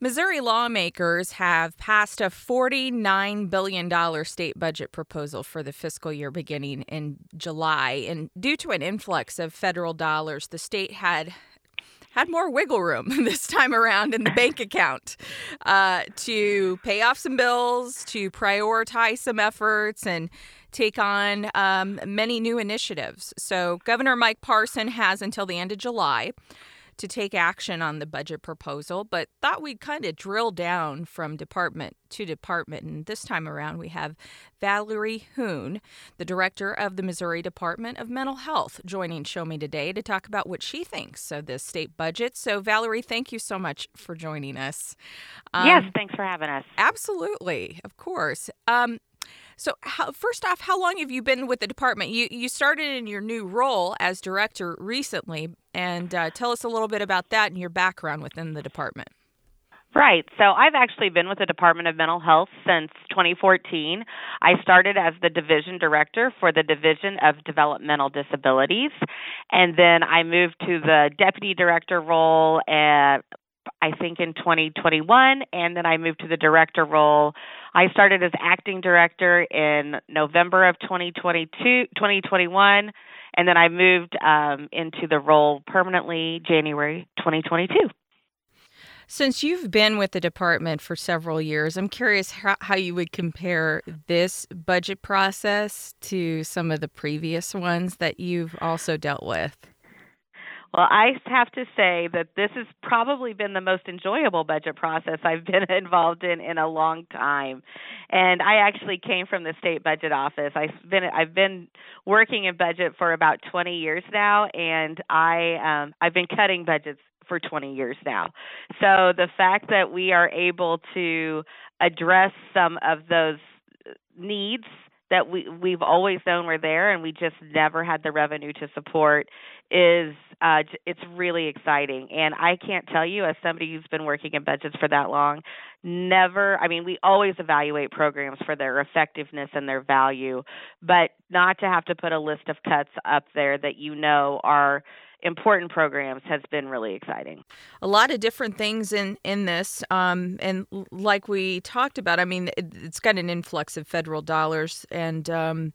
Missouri lawmakers have passed a $49 billion state budget proposal for the fiscal year beginning in July. And due to an influx of federal dollars, the state had more wiggle room this time around in the bank account to pay off some bills, to prioritize some efforts, and take on many new initiatives. So Governor Mike Parson has until the end of July to take action on the budget proposal, but thought we'd kind of drill down from department to department. And this time around, we have Valerie Hoon, the director of the Missouri Department of Mental Health, joining Show Me today to talk about what she thinks of this state budget. So, Valerie, thank you so much for joining us. Yes, thanks for having us. Absolutely, of course. So first off, how long have you been with the department? You started in your new role as director recently, and tell us a little bit about that and your background within the department. Right. So I've actually been with the Department of Mental Health since 2014. I started as the division director for the Division of Developmental Disabilities, and then I moved to the deputy director role I think in 2021, and then I moved to the director role. I started as acting director in November of 2021, and then I moved into the role permanently January 2022. Since you've been with the department for several years, I'm curious how you would compare this budget process to some of the previous ones that you've also dealt with. Well, I have to say that this has probably been the most enjoyable budget process I've been involved in a long time. And I actually came from the state budget office. I've been working in budget for about 20 years now, and I've been cutting budgets for 20 years now. So the fact that we are able to address some of those needs that we've always known were there and we just never had the revenue to support is it's really exciting. And I can't tell you, as somebody who's been working in budgets for that long, we always evaluate programs for their effectiveness and their value, but not to have to put a list of cuts up there that are important programs has been really exciting. A lot of different things in this. And like we talked about, it's got an influx of federal dollars, and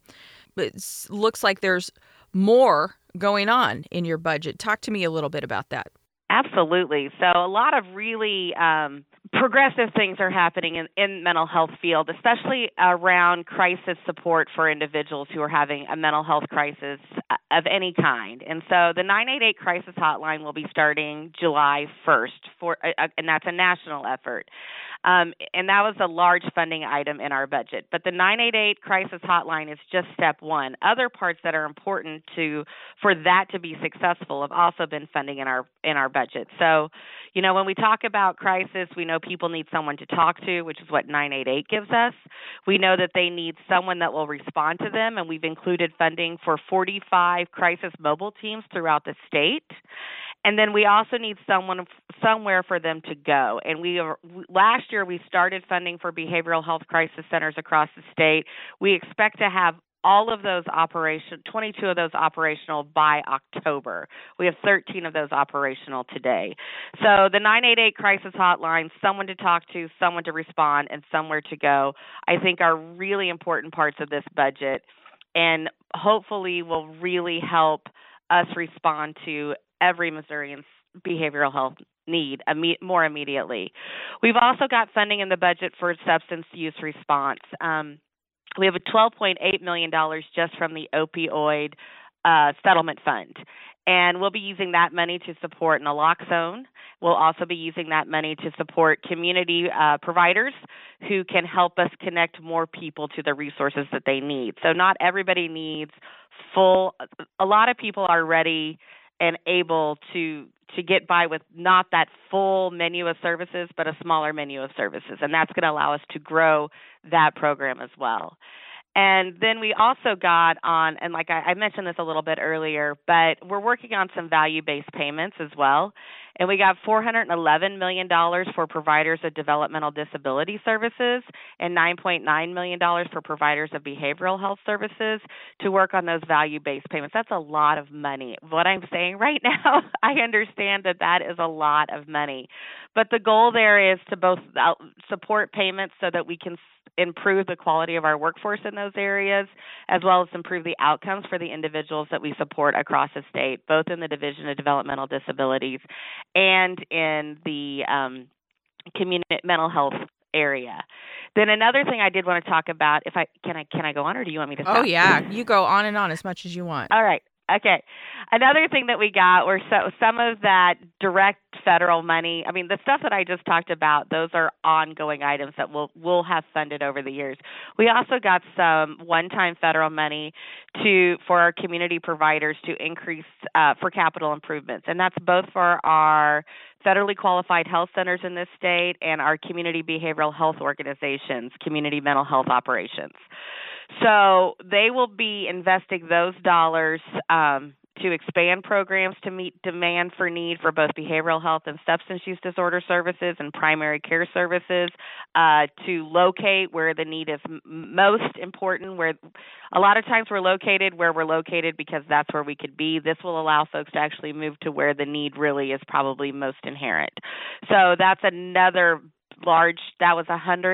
it looks like there's more going on in your budget. Talk to me a little bit about that. Absolutely. So a lot of really progressive things are happening in mental health field, especially around crisis support for individuals who are having a mental health crisis of any kind. And so the 988 crisis hotline will be starting July 1st, and that's a national effort. And that was a large funding item in our budget. But the 988 crisis hotline is just step one. Other parts that are important for that to be successful have also been funding in our budget. So, when we talk about crisis, we know people need someone to talk to, which is what 988 gives us. We know that they need someone that will respond to them, and we've included funding for 45 crisis mobile teams throughout the state. And then we also need somewhere for them to go. And last year we started funding for behavioral health crisis centers across the state. We expect to have all of those 22 of those operational by October. We have 13 of those operational today. So the 988 crisis hotline, someone to talk to, someone to respond, and somewhere to go, I think are really important parts of this budget, and hopefully will really help us respond to every Missourian's behavioral health need more immediately. We've also got funding in the budget for substance use response. We have a $12.8 million just from the opioid settlement fund. And we'll be using that money to support naloxone. We'll also be using that money to support community providers who can help us connect more people to the resources that they need. So not everybody needs a lot of people are ready and able to get by with not that full menu of services, but a smaller menu of services. And that's going to allow us to grow that program as well. And then we also got on, and like I mentioned this a little bit earlier, but we're working on some value-based payments as well. And we got $411 million for providers of developmental disability services and $9.9 million for providers of behavioral health services to work on those value-based payments. That's a lot of money. What I'm saying right now, I understand that that is a lot of money. But the goal there is to both support payments so that we can improve the quality of our workforce in those areas, as well as improve the outcomes for the individuals that we support across the state, both in the Division of Developmental Disabilities and in the community mental health area. Then another thing I did want to talk about, can I go on, or do you want me to stop? Oh yeah, you go on and on as much as you want. All right. Okay. Another thing that we got were some of that direct federal money. I mean, the stuff that I just talked about, those are ongoing items that we'll have funded over the years. We also got some one-time federal money for our community providers to increase for capital improvements, and that's both for our federally qualified health centers in this state and our community behavioral health organizations, community mental health operations. So they will be investing those dollars to expand programs to meet demand for need for both behavioral health and substance use disorder services and primary care services, to locate where the need is most important, where a lot of times we're located where we're located because that's where we could be. This will allow folks to actually move to where the need really is probably most inherent. So that's another that was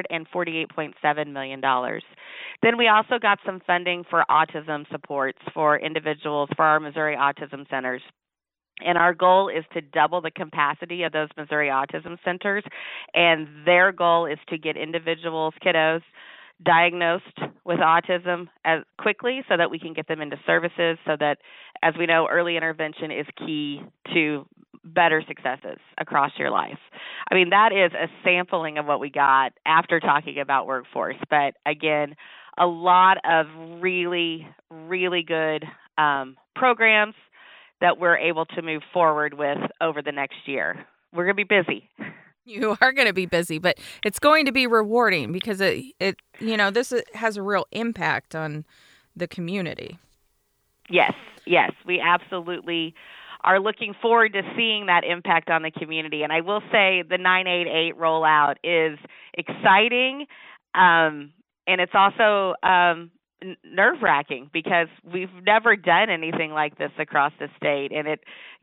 $148.7 million. Then we also got some funding for autism supports for individuals for our Missouri Autism Centers. And our goal is to double the capacity of those Missouri Autism Centers. And their goal is to get individuals, kiddos, diagnosed with autism as quickly so that we can get them into services, so that, as we know, early intervention is key to better successes across your life. I mean, that is a sampling of what we got after talking about workforce. But again, a lot of really, really good programs that we're able to move forward with over the next year. We're going to be busy. You are going to be busy, but it's going to be rewarding because this has a real impact on the community. Yes, we absolutely are looking forward to seeing that impact on the community. And I will say the 988 rollout is exciting, and it's also nerve-wracking because we've never done anything like this across the state. And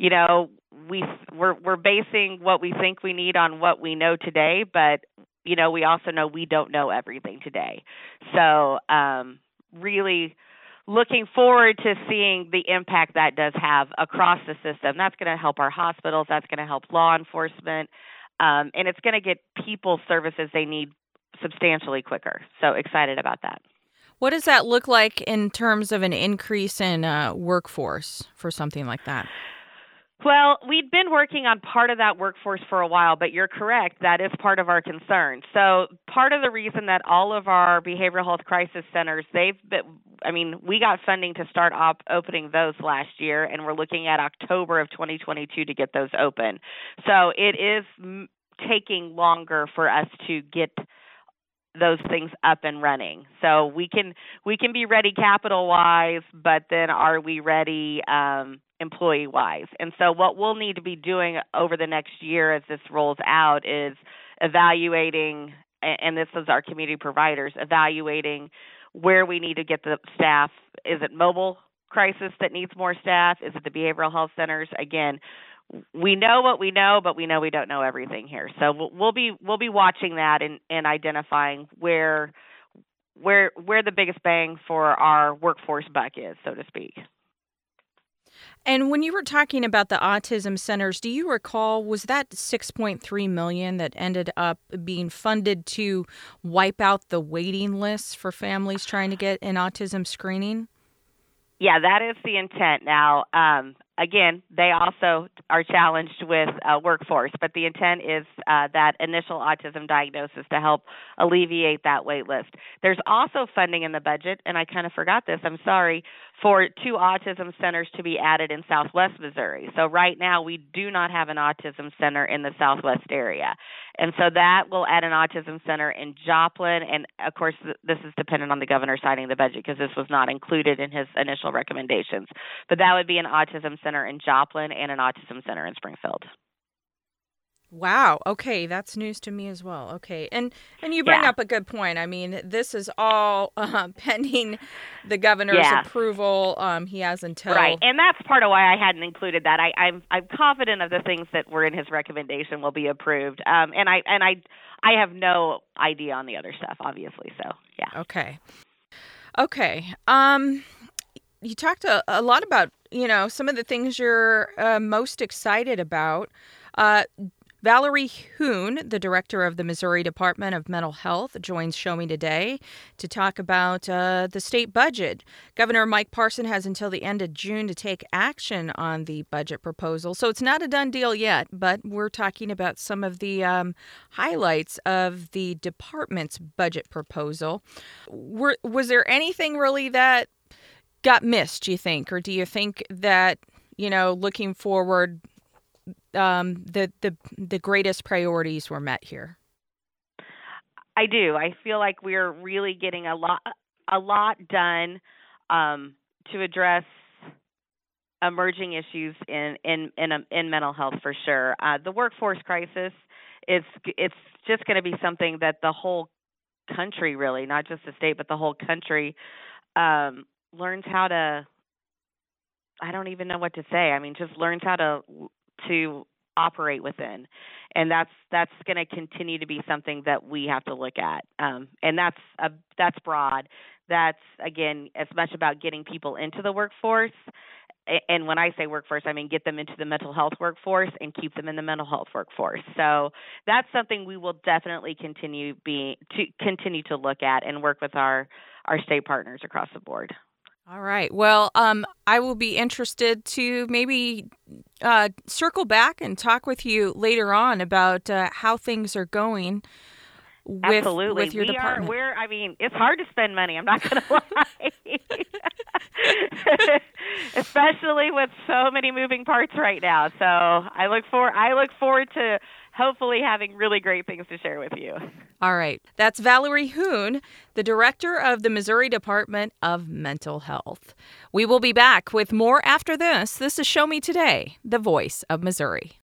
we're basing what we think we need on what we know today, but we also know we don't know everything today. So really looking forward to seeing the impact that does have across the system. That's going to help our hospitals. That's going to help law enforcement. And it's going to get people services they need substantially quicker. So excited about that. What does that look like in terms of an increase in workforce for something like that? Well, we've been working on part of that workforce for a while, but you're correct. That is part of our concern. So part of the reason that all of our behavioral health crisis centers, we got funding to start opening those last year, and we're looking at October of 2022 to get those open. So it is taking longer for us to get those things up and running. So we can be ready capital-wise, but then are we ready employee-wise? And so what we'll need to be doing over the next year as this rolls out is evaluating, and this is our community providers, evaluating where we need to get the staff. Is it mobile crisis that needs more staff? Is it the behavioral health centers? Again, we know what we know, but we know we don't know everything here. So we'll be watching that and identifying where the biggest bang for our workforce buck is, so to speak. And when you were talking about the autism centers, do you recall, was that $6.3 million that ended up being funded to wipe out the waiting lists for families trying to get an autism screening? Yeah, that is the intent. Now, again, they also are challenged with workforce, but the intent is that initial autism diagnosis to help alleviate that wait list. There's also funding in the budget, and I kind of forgot this, I'm sorry, for 2 autism centers to be added in Southwest Missouri. So right now we do not have an autism center in the Southwest area. And so that will add an autism center in Joplin, and of course this is dependent on the governor signing the budget because this was not included in his initial recommendations. But that would be an autism center in Joplin and an autism center in Springfield. Wow. Okay, that's news to me as well. Okay, and you bring up a good point. I mean, this is all pending the governor's approval. He has until right, and that's part of why I hadn't included that. I'm confident of the things that were in his recommendation will be approved. And I have no idea on the other stuff, obviously. So yeah. Okay. You talked a lot about some of the things you're most excited about. Valerie Hoon, the director of the Missouri Department of Mental Health, joins Show Me today to talk about the state budget. Governor Mike Parson has until the end of June to take action on the budget proposal. So it's not a done deal yet, but we're talking about some of the highlights of the department's budget proposal. Was there anything really that got missed, do you think? Or do you think that, looking forward, the greatest priorities were met here? I do. I feel like we're really getting a lot done to address emerging issues in mental health for sure. The workforce crisis it's just going to be something that the whole country, really, not just the state, but the whole country learns how to. I don't even know what to say. I mean, just learns how to operate within, and that's going to continue to be something that we have to look at, and that's broad. That's again as much about getting people into the workforce, and when I say workforce, I mean get them into the mental health workforce and keep them in the mental health workforce. So that's something we will definitely continue to look at and work with our state partners across the board. All right. Well, I will be interested to maybe circle back and talk with you later on about how things are going with your department. It's hard to spend money. I'm not going to lie. Especially with so many moving parts right now. So I look forward to hopefully having really great things to share with you. All right. That's Valerie Hoon, the director of the Missouri Department of Mental Health. We will be back with more after this. This is Show Me Today, the voice of Missouri.